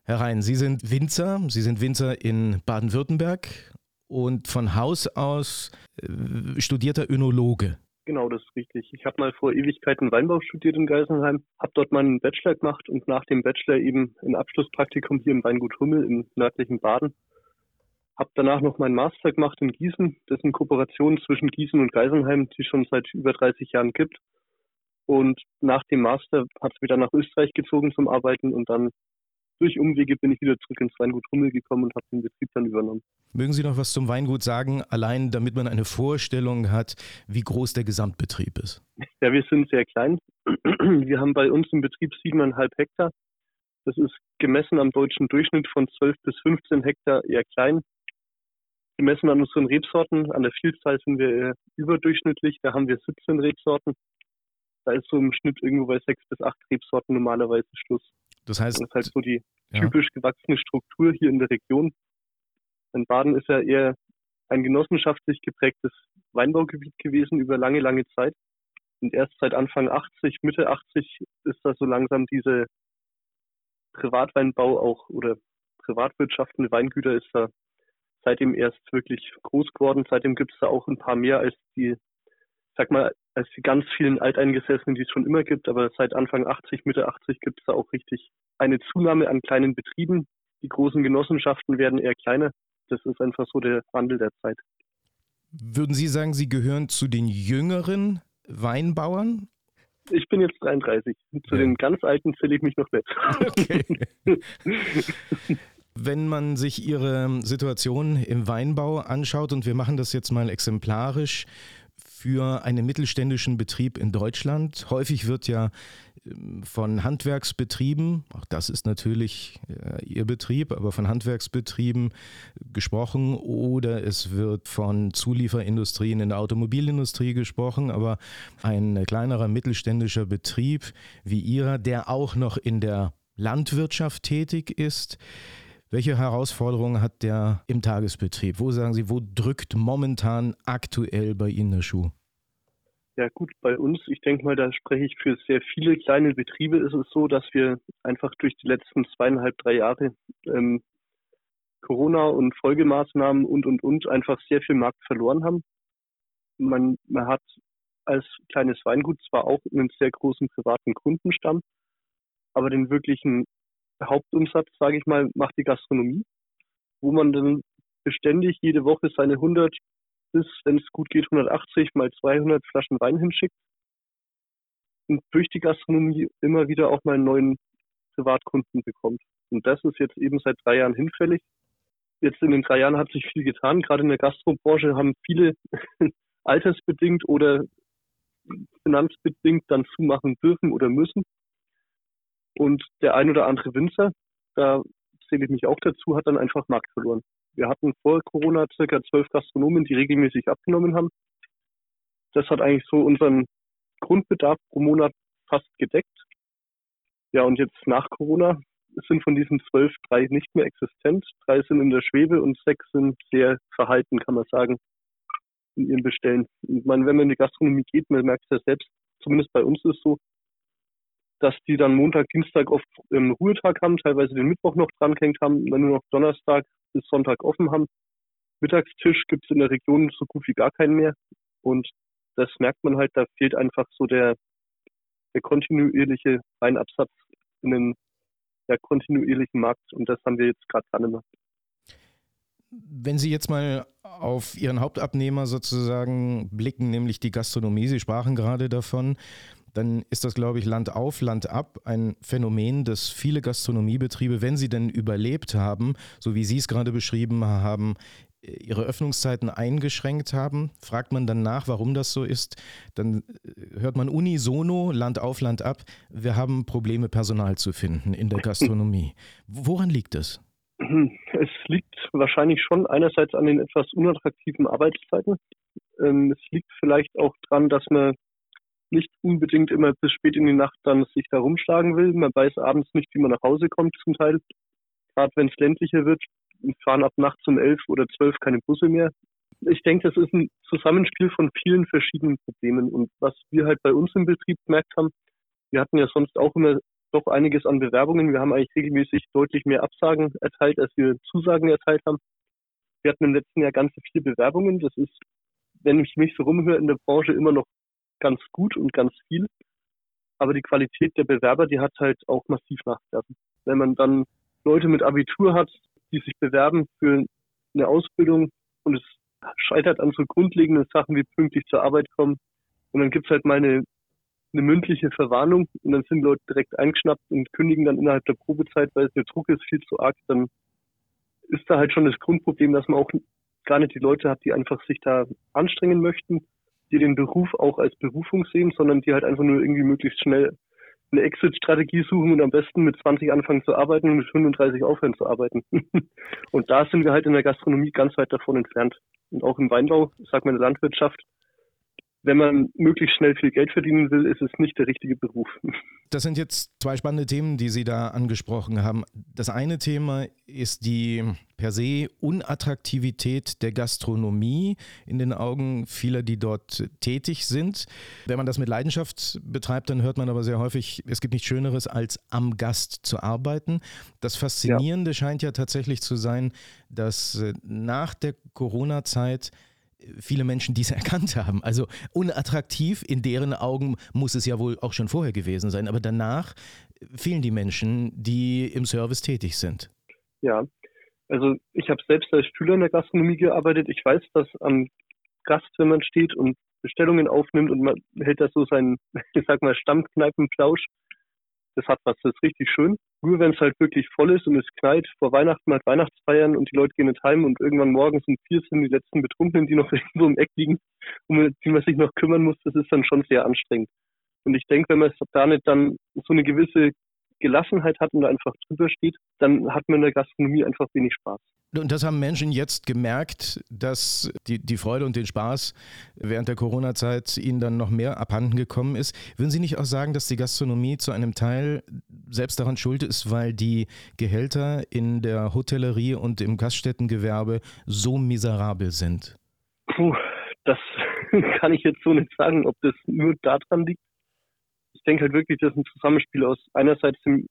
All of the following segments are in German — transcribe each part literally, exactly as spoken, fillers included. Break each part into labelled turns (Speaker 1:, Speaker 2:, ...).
Speaker 1: Herr Rhein, Sie sind Winzer, Sie sind Winzer in Baden-Württemberg und von Haus aus äh, studierter Önologe.
Speaker 2: Genau, das ist richtig. Ich habe mal vor Ewigkeiten Weinbau studiert in Geisenheim, habe dort meinen Bachelor gemacht und nach dem Bachelor eben ein Abschlusspraktikum hier im Weingut Hummel im nördlichen Baden. Habe danach noch meinen Master gemacht in Gießen. Das ist eine Kooperation zwischen Gießen und Geisenheim, die schon seit über dreißig Jahren gibt. Und nach dem Master hat es wieder nach Österreich gezogen zum Arbeiten und dann durch Umwege bin ich wieder zurück ins Weingut Hummel gekommen und habe den Betrieb dann übernommen.
Speaker 1: Mögen Sie noch was zum Weingut sagen, allein damit man eine Vorstellung hat, wie groß der Gesamtbetrieb ist?
Speaker 2: Ja, wir sind sehr klein. Wir haben bei uns im Betrieb siebeneinhalb Hektar. Das ist gemessen am deutschen Durchschnitt von zwölf bis fünfzehn Hektar eher klein. Gemessen an unseren Rebsorten, an der Vielzahl sind wir eher überdurchschnittlich. Da haben wir siebzehn Rebsorten. Da ist so im Schnitt irgendwo bei sechs bis acht Rebsorten normalerweise Schluss.
Speaker 1: Das heißt,
Speaker 2: das ist halt so die
Speaker 1: ja.
Speaker 2: typisch gewachsene Struktur hier in der Region. In Baden ist ja eher ein genossenschaftlich geprägtes Weinbaugebiet gewesen über lange, lange Zeit. Und erst seit Anfang achtzig, Mitte achtzig ist da so langsam diese Privatweinbau auch oder privatwirtschaftende Weingüter ist da seitdem erst wirklich groß geworden. Seitdem gibt es da auch ein paar mehr als die, sag mal, als die ganz vielen Alteingesessenen, die es schon immer gibt. Aber seit Anfang achtzig, Mitte achtzig gibt es da auch richtig eine Zunahme an kleinen Betrieben. Die großen Genossenschaften werden eher kleiner. Das ist einfach so der Wandel der Zeit.
Speaker 1: Würden Sie sagen, Sie gehören zu den jüngeren Weinbauern?
Speaker 2: Ich bin jetzt dreiunddreißig. Zu ja. den ganz Alten zähle ich mich noch nicht.
Speaker 1: Okay. Wenn man sich Ihre Situation im Weinbau anschaut, und wir machen das jetzt mal exemplarisch für einen mittelständischen Betrieb in Deutschland. Häufig wird ja von Handwerksbetrieben, auch das ist natürlich äh, Ihr Betrieb, aber von Handwerksbetrieben gesprochen oder es wird von Zulieferindustrien in der Automobilindustrie gesprochen, aber ein kleinerer mittelständischer Betrieb wie Ihrer, der auch noch in der Landwirtschaft tätig ist. Welche Herausforderungen hat der im Tagesbetrieb? Wo sagen Sie, wo drückt momentan aktuell bei Ihnen der Schuh?
Speaker 2: Ja gut, bei uns, ich denke mal, da spreche ich für sehr viele kleine Betriebe, ist es so, dass wir einfach durch die letzten zweieinhalb, drei Jahre ähm, Corona und Folgemaßnahmen und, und, und einfach sehr viel Markt verloren haben. Man, man hat als kleines Weingut zwar auch einen sehr großen privaten Kundenstamm, aber den wirklichen Hauptumsatz, sage ich mal, macht die Gastronomie, wo man dann beständig jede Woche seine hundert bis, wenn es gut geht, hundertachtzig mal zweihundert Flaschen Wein hinschickt und durch die Gastronomie immer wieder auch mal einen neuen Privatkunden bekommt. Und das ist jetzt eben seit drei Jahren hinfällig. Jetzt in den drei Jahren hat sich viel getan. Gerade in der Gastrobranche haben viele altersbedingt oder finanzbedingt dann zumachen dürfen oder müssen. Und der ein oder andere Winzer, da zähle ich mich auch dazu, hat dann einfach Markt verloren. Wir hatten vor Corona circa zwölf Gastronomen, die regelmäßig abgenommen haben. Das hat eigentlich so unseren Grundbedarf pro Monat fast gedeckt. Ja, und jetzt nach Corona sind von diesen zwölf drei nicht mehr existent. Drei sind in der Schwebe und sechs sind sehr verhalten, kann man sagen, in ihrem Bestellen. Und man, wenn man in die Gastronomie geht, man merkt es ja selbst, zumindest bei uns ist es so, dass die dann Montag, Dienstag oft einen Ruhetag haben, teilweise den Mittwoch noch dran gehängt haben, dann nur noch Donnerstag bis Sonntag offen haben. Mittagstisch gibt es in der Region so gut wie gar keinen mehr. Und das merkt man halt, da fehlt einfach so der, der kontinuierliche Weinabsatz in einem ja, kontinuierlichen Markt. Und das haben wir jetzt gerade gar nicht mehr.
Speaker 1: Wenn Sie jetzt mal auf Ihren Hauptabnehmer sozusagen blicken, nämlich die Gastronomie, Sie sprachen gerade davon, dann ist das, glaube ich, Land auf, Land ab, ein Phänomen, das viele Gastronomiebetriebe, wenn sie denn überlebt haben, so wie Sie es gerade beschrieben haben, ihre Öffnungszeiten eingeschränkt haben. Fragt man dann nach, warum das so ist, dann hört man unisono, Land auf, Land ab, wir haben Probleme, Personal zu finden in der Gastronomie. Woran liegt es?
Speaker 2: Es liegt wahrscheinlich schon einerseits an den etwas unattraktiven Arbeitszeiten. Es liegt vielleicht auch daran, dass man nicht unbedingt immer bis spät in die Nacht dann sich da rumschlagen will. Man weiß abends nicht, wie man nach Hause kommt zum Teil. Gerade wenn es ländlicher wird, fahren ab nachts um elf oder zwölf keine Busse mehr. Ich denke, das ist ein Zusammenspiel von vielen verschiedenen Problemen. Und was wir halt bei uns im Betrieb gemerkt haben, wir hatten ja sonst auch immer doch einiges an Bewerbungen. Wir haben eigentlich regelmäßig deutlich mehr Absagen erteilt, als wir Zusagen erteilt haben. Wir hatten im letzten Jahr ganze vier Bewerbungen. Das ist, wenn ich mich so rumhöre, in der Branche immer noch ganz gut und ganz viel. Aber die Qualität der Bewerber, die hat halt auch massiv nachgelassen. Wenn man dann Leute mit Abitur hat, die sich bewerben für eine Ausbildung und es scheitert an so grundlegenden Sachen wie pünktlich zur Arbeit kommen und dann gibt's halt mal eine, eine mündliche Verwarnung und dann sind Leute direkt eingeschnappt und kündigen dann innerhalb der Probezeit, weil der Druck ist viel zu arg, dann ist da halt schon das Grundproblem, dass man auch gar nicht die Leute hat, die einfach sich da anstrengen möchten, die den Beruf auch als Berufung sehen, sondern die halt einfach nur irgendwie möglichst schnell eine Exit-Strategie suchen und am besten mit zwanzig anfangen zu arbeiten und mit fünfunddreißig aufhören zu arbeiten. Und da sind wir halt in der Gastronomie ganz weit davon entfernt. Und auch im Weinbau, sagt man in der Landwirtschaft, wenn man möglichst schnell viel Geld verdienen will, ist es nicht der richtige Beruf.
Speaker 1: Das sind jetzt zwei spannende Themen, die Sie da angesprochen haben. Das eine Thema ist die per se Unattraktivität der Gastronomie in den Augen vieler, die dort tätig sind. Wenn man das mit Leidenschaft betreibt, dann hört man aber sehr häufig, es gibt nichts Schöneres, als am Gast zu arbeiten. Das Faszinierende ja. scheint ja tatsächlich zu sein, dass nach der Corona-Zeit viele Menschen dies erkannt haben. Also unattraktiv in deren Augen muss es ja wohl auch schon vorher gewesen sein. Aber danach fehlen die Menschen, die im Service tätig sind.
Speaker 2: Ja, also ich habe selbst als Schüler in der Gastronomie gearbeitet. Ich weiß, dass am Gast, wenn man steht und Bestellungen aufnimmt und man hält da so seinen, ich sag mal, Stammkneipenplausch, das hat was, das ist richtig schön. Nur wenn es halt wirklich voll ist und es knallt, vor Weihnachten halt Weihnachtsfeiern und die Leute gehen ins Heim und irgendwann morgens um vier sind die letzten Betrunkenen, die noch irgendwo im Eck liegen, um die man sich noch kümmern muss, das ist dann schon sehr anstrengend. Und ich denke, wenn man da nicht dann so eine gewisse Gelassenheit hat und da einfach drüber steht, dann hat man in der Gastronomie einfach wenig Spaß.
Speaker 1: Und das haben Menschen jetzt gemerkt, dass die, die Freude und den Spaß während der Corona-Zeit ihnen dann noch mehr abhanden gekommen ist. Würden Sie nicht auch sagen, dass die Gastronomie zu einem Teil selbst daran schuld ist, weil die Gehälter in der Hotellerie und im Gaststättengewerbe so miserabel sind?
Speaker 2: Puh, das kann ich jetzt so nicht sagen, ob das nur daran liegt. Ich denke halt wirklich, das ist ein Zusammenspiel aus einerseits dem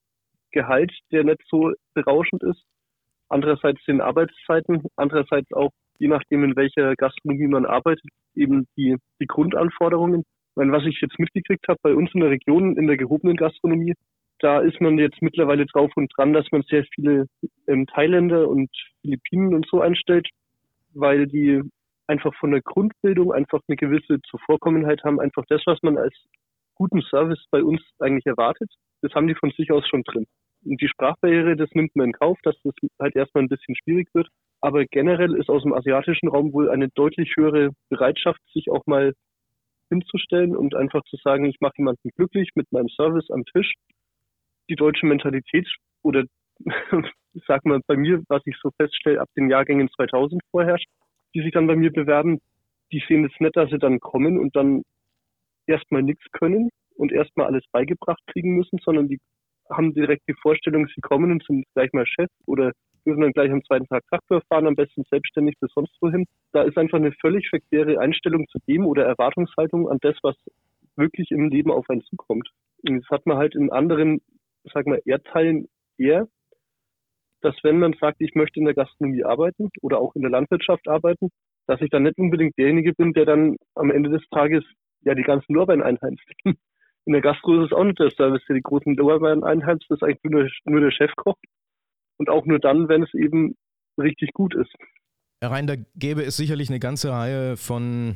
Speaker 2: Gehalt, der nicht so berauschend ist, andererseits den Arbeitszeiten, andererseits auch, je nachdem in welcher Gastronomie man arbeitet, eben die, die Grundanforderungen. Ich meine, was ich jetzt mitgekriegt habe bei uns in der Region, in der gehobenen Gastronomie, da ist man jetzt mittlerweile drauf und dran, dass man sehr viele ähm, Thailänder und Philippinen und so einstellt, weil die einfach von der Grundbildung einfach eine gewisse Zuvorkommenheit haben, einfach das, was man als guten Service bei uns eigentlich erwartet, das haben die von sich aus schon drin. Und die Sprachbarriere, das nimmt man in Kauf, dass das halt erstmal ein bisschen schwierig wird. Aber generell ist aus dem asiatischen Raum wohl eine deutlich höhere Bereitschaft, sich auch mal hinzustellen und einfach zu sagen, ich mache jemanden glücklich mit meinem Service am Tisch. Die deutsche Mentalität oder ich sag mal bei mir, was ich so feststelle, ab den Jahrgängen zweitausend vorherrscht, die sich dann bei mir bewerben, die sehen es nicht, dass sie dann kommen und dann erstmal nichts können und erstmal alles beigebracht kriegen müssen, sondern die haben direkt die Vorstellung, sie kommen und sind gleich mal Chef oder dürfen dann gleich am zweiten Tag Traktor fahren, am besten selbstständig bis sonst wohin. Da ist einfach eine völlig verquere Einstellung zu dem oder Erwartungshaltung an das, was wirklich im Leben auf einen zukommt. Und das hat man halt in anderen, sag mal, Erdteilen eher, dass wenn man sagt, ich möchte in der Gastronomie arbeiten oder auch in der Landwirtschaft arbeiten, dass ich dann nicht unbedingt derjenige bin, der dann am Ende des Tages ja die ganzen Lorbeeren einheimst. In der Gastro ist es auch nicht der Service, der die großen Lorbeeren einheimst, das ist eigentlich nur der, nur der Chefkoch. Und auch nur dann, wenn es eben richtig gut ist.
Speaker 1: Herr Rein, da gäbe es sicherlich eine ganze Reihe von,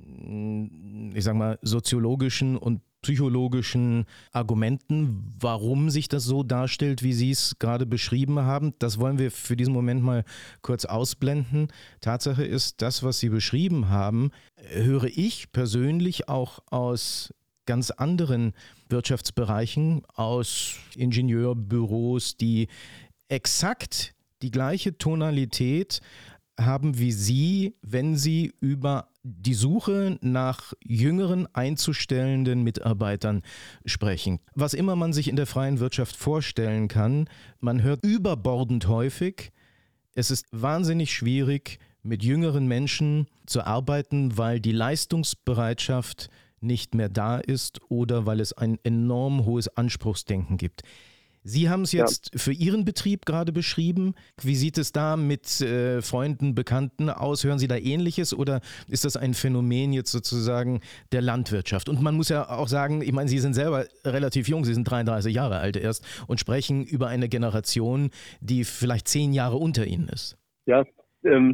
Speaker 1: ich sag mal, soziologischen und psychologischen Argumenten, warum sich das so darstellt, wie Sie es gerade beschrieben haben. Das wollen wir für diesen Moment mal kurz ausblenden. Tatsache ist, das, was Sie beschrieben haben, höre ich persönlich auch aus ganz anderen Wirtschaftsbereichen, aus Ingenieurbüros, die exakt die gleiche Tonalität haben wie Sie, wenn Sie über die Suche nach jüngeren einzustellenden Mitarbeitern sprechen. Was immer man sich in der freien Wirtschaft vorstellen kann, man hört überbordend häufig, es ist wahnsinnig schwierig, mit jüngeren Menschen zu arbeiten, weil die Leistungsbereitschaft nicht mehr da ist oder weil es ein enorm hohes Anspruchsdenken gibt. Sie haben es jetzt ja. für Ihren Betrieb gerade beschrieben. Wie sieht es da mit äh, Freunden, Bekannten aus? Hören Sie da Ähnliches oder ist das ein Phänomen jetzt sozusagen der Landwirtschaft? Und man muss ja auch sagen, ich meine, Sie sind selber relativ jung, Sie sind dreiunddreißig Jahre alt erst und sprechen über eine Generation, die vielleicht zehn Jahre unter Ihnen ist.
Speaker 2: Ja, ähm,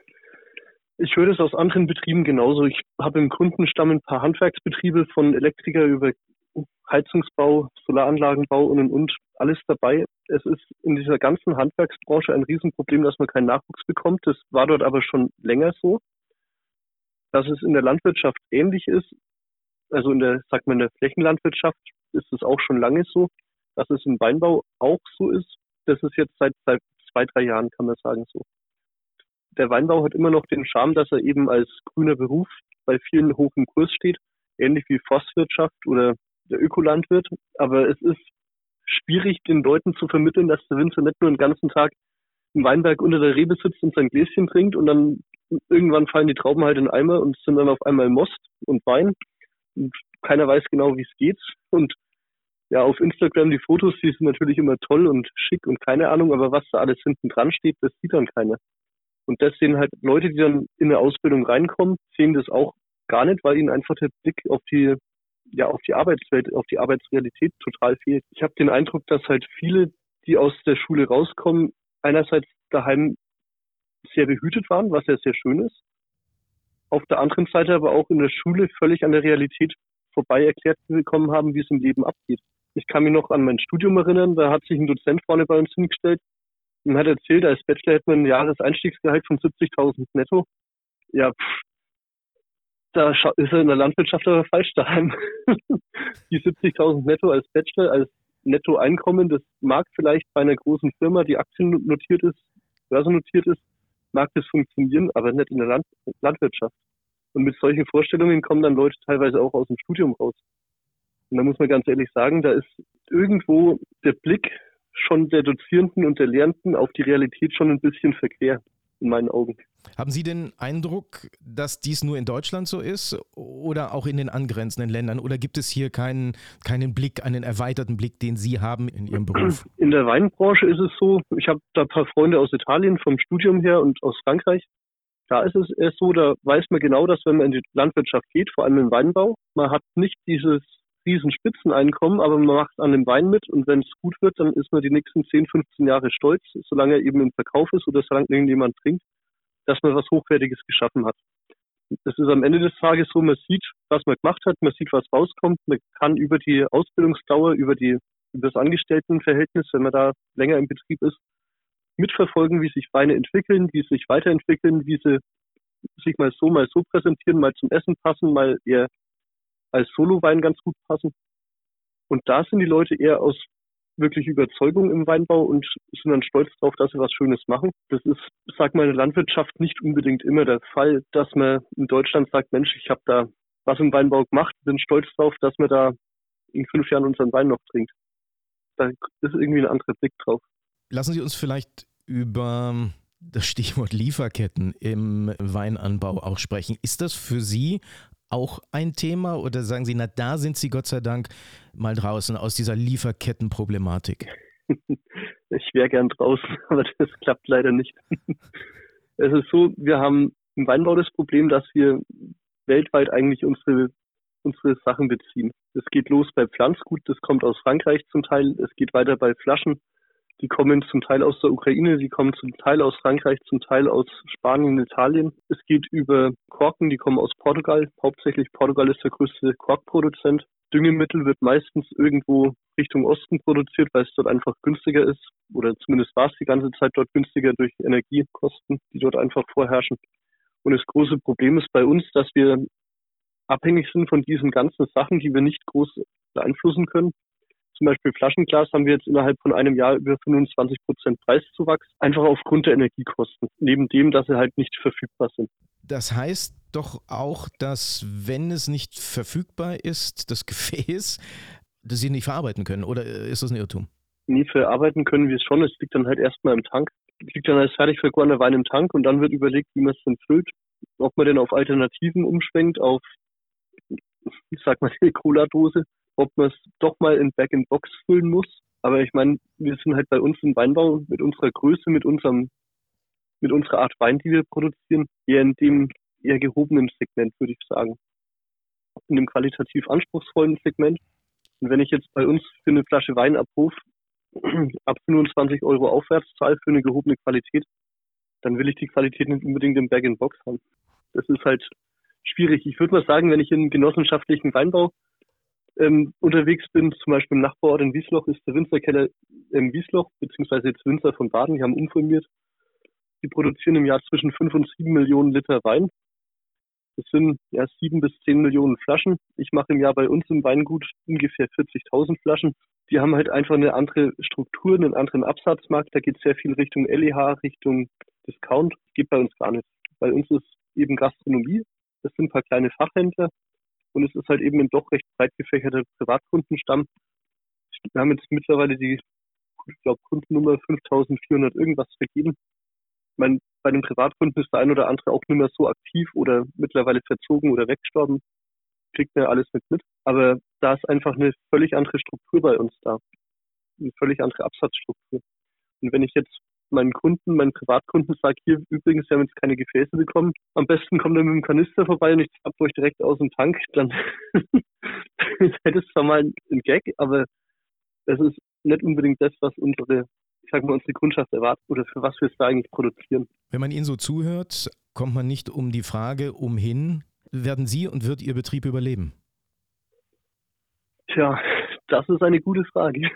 Speaker 2: ich höre das aus anderen Betrieben genauso. Ich habe im Kundenstamm ein paar Handwerksbetriebe von Elektriker über Heizungsbau, Solaranlagenbau und und und, alles dabei. Es ist in dieser ganzen Handwerksbranche ein Riesenproblem, dass man keinen Nachwuchs bekommt. Das war dort aber schon länger so. Dass es in der Landwirtschaft ähnlich ist, also in der, sagt man, in der Flächenlandwirtschaft ist es auch schon lange so. Dass es im Weinbau auch so ist, das ist jetzt seit, seit zwei, drei Jahren, kann man sagen, so. Der Weinbau hat immer noch den Charme, dass er eben als grüner Beruf bei vielen hoch im Kurs steht, ähnlich wie Forstwirtschaft oder der Ökolandwirt. Aber es ist schwierig, den Leuten zu vermitteln, dass der Winzer nicht nur den ganzen Tag im Weinberg unter der Rebe sitzt und sein Gläschen trinkt und dann irgendwann fallen die Trauben halt in den Eimer und sind dann auf einmal Most und Wein. Und keiner weiß genau, wie es geht. Und ja, auf Instagram die Fotos, die sind natürlich immer toll und schick und keine Ahnung, aber was da alles hinten dran steht, das sieht dann keiner. Und das sehen halt Leute, die dann in eine Ausbildung reinkommen, sehen das auch gar nicht, weil ihnen einfach der Blick auf die, ja, auf die Arbeitswelt, auf die Arbeitsrealität total fehlt. Ich habe den Eindruck, dass halt viele, die aus der Schule rauskommen, einerseits daheim sehr behütet waren, was ja sehr schön ist. Auf der anderen Seite aber auch in der Schule völlig an der Realität vorbei erklärt bekommen haben, wie es im Leben abgeht. Ich kann mich noch an mein Studium erinnern, da hat sich ein Dozent vorne bei uns hingestellt und hat erzählt, als Bachelor hätte man ein Jahreseinstiegsgehalt von siebzigtausend netto. Ja, pff, da ist er in der Landwirtschaft aber falsch daheim. Die siebzigtausend netto als Bachelor, als Nettoeinkommen, das mag vielleicht bei einer großen Firma, die Aktien notiert ist, börsennotiert ist, mag das funktionieren, aber nicht in der Land- Landwirtschaft. Und mit solchen Vorstellungen kommen dann Leute teilweise auch aus dem Studium raus. Und da muss man ganz ehrlich sagen, da ist irgendwo der Blick schon der Dozierenden und der Lehrenden auf die Realität schon ein bisschen verquer, in meinen Augen.
Speaker 1: Haben Sie den Eindruck, dass dies nur in Deutschland so ist oder auch in den angrenzenden Ländern? Oder gibt es hier keinen, keinen Blick, einen erweiterten Blick, den Sie haben in Ihrem Beruf?
Speaker 2: In der Weinbranche ist es so, ich habe da ein paar Freunde aus Italien vom Studium her und aus Frankreich. Da ist es erst so, da weiß man genau, dass wenn man in die Landwirtschaft geht, vor allem im Weinbau, man hat nicht dieses riesen Spitzeneinkommen, aber man macht an dem Wein mit und wenn es gut wird, dann ist man die nächsten zehn, fünfzehn Jahre stolz, solange er eben im Verkauf ist oder solange irgendjemand trinkt, dass man was Hochwertiges geschaffen hat. Das ist am Ende des Tages so, man sieht, was man gemacht hat, man sieht, was rauskommt, man kann über die Ausbildungsdauer, über die über das Angestelltenverhältnis, wenn man da länger im Betrieb ist, mitverfolgen, wie sich Weine entwickeln, wie sie sich weiterentwickeln, wie sie sich mal so, mal so präsentieren, mal zum Essen passen, mal eher als Solo-Wein ganz gut passen. Und da sind die Leute eher aus wirklich Überzeugung im Weinbau und sind dann stolz darauf, dass sie was Schönes machen. Das ist, sag mal, in der Landwirtschaft nicht unbedingt immer der Fall, dass man in Deutschland sagt, Mensch, ich habe da was im Weinbau gemacht, bin stolz darauf, dass man da in fünf Jahren unseren Wein noch trinkt. Da ist irgendwie ein anderer Blick drauf.
Speaker 1: Lassen Sie uns vielleicht über das Stichwort Lieferketten im Weinanbau auch sprechen. Ist das für Sie auch ein Thema oder sagen Sie, na da sind Sie Gott sei Dank mal draußen aus dieser Lieferkettenproblematik?
Speaker 2: Ich wäre gern draußen, aber das klappt leider nicht. Es ist so, wir haben im Weinbau das Problem, dass wir weltweit eigentlich unsere, unsere Sachen beziehen. Es geht los bei Pflanzgut, das kommt aus Frankreich zum Teil, es geht weiter bei Flaschen. Die kommen zum Teil aus der Ukraine, die kommen zum Teil aus Frankreich, zum Teil aus Spanien, Italien. Es geht über Korken, die kommen aus Portugal. Hauptsächlich Portugal ist der größte Korkproduzent. Düngemittel wird meistens irgendwo Richtung Osten produziert, weil es dort einfach günstiger ist. Oder zumindest war es die ganze Zeit dort günstiger durch Energiekosten, die dort einfach vorherrschen. Und das große Problem ist bei uns, dass wir abhängig sind von diesen ganzen Sachen, die wir nicht groß beeinflussen können. Zum Beispiel Flaschenglas haben wir jetzt innerhalb von einem Jahr über fünfundzwanzig Prozent Preiszuwachs, einfach aufgrund der Energiekosten, neben dem, dass sie halt nicht verfügbar sind.
Speaker 1: Das heißt doch auch, dass wenn es nicht verfügbar ist, das Gefäß, dass Sie nicht verarbeiten können, oder ist das ein Irrtum?
Speaker 2: Nie verarbeiten können wir es schon, es liegt dann halt erstmal im Tank. Es liegt dann als fertig vergorener Wein im Tank und dann wird überlegt, wie man es dann füllt, ob man denn auf Alternativen umschwenkt, auf ich sag mal, eine Cola-Dose, ob man es doch mal in Bag-in-Box füllen muss. Aber ich meine, wir sind halt bei uns im Weinbau mit unserer Größe, mit unserem, mit unserer Art Wein, die wir produzieren, eher in dem eher gehobenen Segment, würde ich sagen. In einem qualitativ anspruchsvollen Segment. Und wenn ich jetzt bei uns für eine Flasche Wein ab Hof ab fünfundzwanzig Euro aufwärts zahle für eine gehobene Qualität, dann will ich die Qualität nicht unbedingt im Bag-in-Box haben. Das ist halt schwierig. Ich würde mal sagen, wenn ich in genossenschaftlichen Weinbau ähm, unterwegs bin, zum Beispiel im Nachbarort in Wiesloch, ist der Winzerkeller im Wiesloch, beziehungsweise jetzt Winzer von Baden, die haben umfirmiert. Die produzieren im Jahr zwischen fünf und sieben Millionen Liter Wein. Das sind ja sieben bis zehn Millionen Flaschen. Ich mache im Jahr bei uns im Weingut ungefähr vierzigtausend Flaschen. Die haben halt einfach eine andere Struktur, einen anderen Absatzmarkt. Da geht sehr viel Richtung L E H, Richtung Discount. Das geht bei uns gar nicht. Bei uns ist eben Gastronomie. Das sind ein paar kleine Fachhändler. Und es ist halt eben ein doch recht breit gefächerter Privatkundenstamm. Wir haben jetzt mittlerweile die, ich glaube, Kundennummer fünftausendvierhundert irgendwas vergeben. Ich meine, bei den Privatkunden ist der ein oder andere auch nicht mehr so aktiv oder mittlerweile verzogen oder weggestorben. Kriegt man ja alles mit mit. Aber da ist einfach eine völlig andere Struktur bei uns da. Eine völlig andere Absatzstruktur. Und wenn ich jetzt meinen Kunden, meinen Privatkunden sage, hier übrigens, wir haben jetzt keine Gefäße bekommen, am besten kommt er mit dem Kanister vorbei und ich zapp euch direkt aus dem Tank, dann hätte es zwar mal ein Gag, aber das ist nicht unbedingt das, was unsere, ich sag mal, unsere Kundschaft erwartet oder für was wir es da eigentlich produzieren.
Speaker 1: Wenn man Ihnen so zuhört, kommt man nicht um die Frage umhin, werden Sie und wird Ihr Betrieb überleben?
Speaker 2: Tja, das ist eine gute Frage.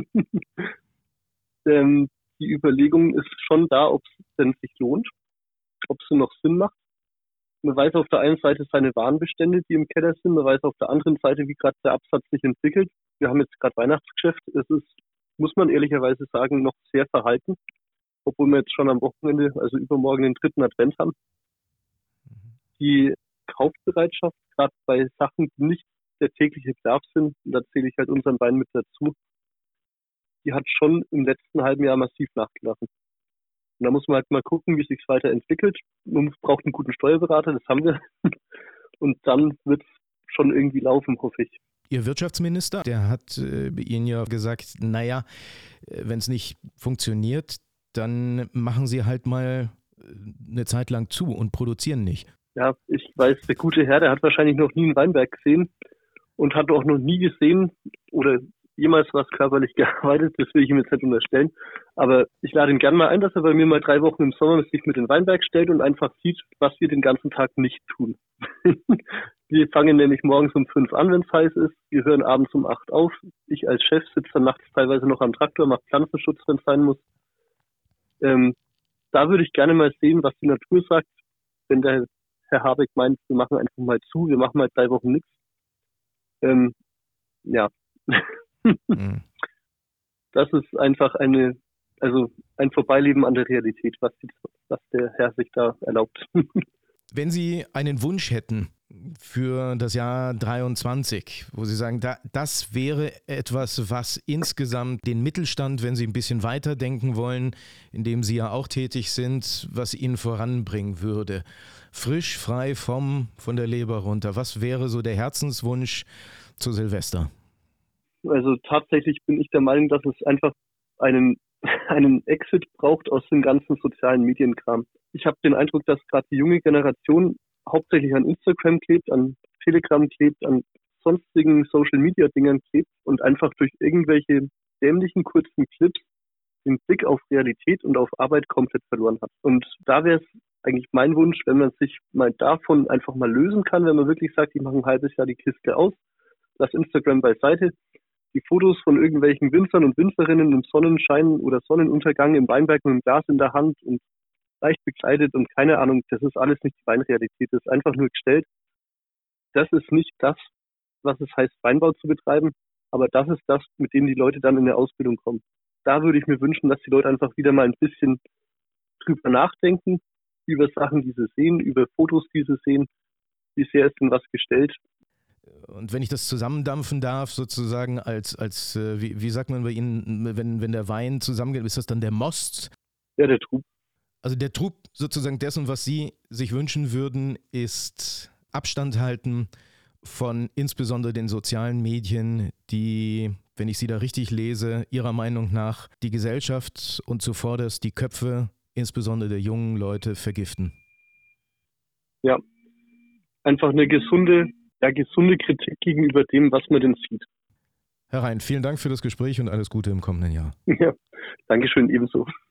Speaker 2: ähm, die Überlegung ist schon da, ob es denn sich lohnt, ob es noch Sinn macht. Man weiß auf der einen Seite seine Warenbestände, die im Keller sind. Man weiß auf der anderen Seite, wie gerade der Absatz sich entwickelt. Wir haben jetzt gerade Weihnachtsgeschäft. Es ist, muss man ehrlicherweise sagen, noch sehr verhalten, obwohl wir jetzt schon am Wochenende, also übermorgen, den dritten Advent haben. Die Kaufbereitschaft, gerade bei Sachen, die nicht der tägliche Bedarf sind, und da zähle ich halt unseren Wein mit dazu, die hat schon im letzten halben Jahr massiv nachgelassen. Und da muss man halt mal gucken, wie es sich weiterentwickelt. Man braucht einen guten Steuerberater, das haben wir. Und dann wird es schon irgendwie laufen, hoffe ich.
Speaker 1: Ihr Wirtschaftsminister, der hat äh, Ihnen ja gesagt, naja, wenn es nicht funktioniert, dann machen Sie halt mal eine Zeit lang zu und produzieren nicht.
Speaker 2: Ja, ich weiß, der gute Herr, der hat wahrscheinlich noch nie einen Weinberg gesehen und hat auch noch nie gesehen oder jemals was körperlich gearbeitet, das will ich ihm jetzt nicht unterstellen. Aber ich lade ihn gerne mal ein, dass er bei mir mal drei Wochen im Sommer sich mit den Weinberg stellt und einfach sieht, was wir den ganzen Tag nicht tun. Wir fangen nämlich morgens um fünf an, wenn es heiß ist. Wir hören abends um acht auf. Ich als Chef sitze dann nachts teilweise noch am Traktor, mache Pflanzenschutz, wenn es sein muss. Ähm, da würde ich gerne mal sehen, was die Natur sagt, wenn der Herr Habeck meint, wir machen einfach mal zu, wir machen mal drei Wochen nichts. Ähm, ja. Mhm. Das ist einfach eine, also ein Vorbeileben an der Realität, was, die, was der Herr sich da erlaubt.
Speaker 1: Wenn Sie einen Wunsch hätten für das Jahr dreiundzwanzig, wo Sie sagen, da, das wäre etwas, was insgesamt den Mittelstand, wenn Sie ein bisschen weiter denken wollen, in dem Sie ja auch tätig sind, was Ihnen voranbringen würde. Frisch, frei vom, von der Leber runter. Was wäre so der Herzenswunsch zu Silvester?
Speaker 2: Also tatsächlich bin ich der Meinung, dass es einfach einen, einen Exit braucht aus dem ganzen sozialen Medienkram. Ich habe den Eindruck, dass gerade die junge Generation hauptsächlich an Instagram klebt, an Telegram klebt, an sonstigen Social-Media-Dingern klebt und einfach durch irgendwelche dämlichen kurzen Clips den Blick auf Realität und auf Arbeit komplett verloren hat. Und da wäre es eigentlich mein Wunsch, wenn man sich mal davon einfach mal lösen kann, wenn man wirklich sagt, ich mache ein halbes Jahr die Kiste aus, lass Instagram beiseite, die Fotos von irgendwelchen Winzern und Winzerinnen im Sonnenschein oder Sonnenuntergang im Weinberg mit dem Glas in der Hand und leicht bekleidet und keine Ahnung, das ist alles nicht die Weinrealität, das ist einfach nur gestellt. Das ist nicht das, was es heißt, Weinbau zu betreiben, aber das ist das, mit dem die Leute dann in der Ausbildung kommen. Da würde ich mir wünschen, dass die Leute einfach wieder mal ein bisschen drüber nachdenken, über Sachen, die sie sehen, über Fotos, die sie sehen, wie sehr ist denn was gestellt.
Speaker 1: Und wenn ich das zusammendampfen darf, sozusagen als, als wie, wie sagt man bei Ihnen, wenn, wenn der Wein zusammengeht, ist das dann der Most?
Speaker 2: Ja, der Trub.
Speaker 1: Also der Trub sozusagen dessen, was Sie sich wünschen würden, ist Abstand halten von insbesondere den sozialen Medien, die, wenn ich Sie da richtig lese, Ihrer Meinung nach die Gesellschaft und zuvorderst die Köpfe, insbesondere der jungen Leute, vergiften.
Speaker 2: Ja, einfach eine gesunde, ja, gesunde Kritik gegenüber dem, was man denn sieht.
Speaker 1: Herr Rhein, vielen Dank für das Gespräch und alles Gute im kommenden Jahr.
Speaker 2: Ja, Dankeschön, ebenso.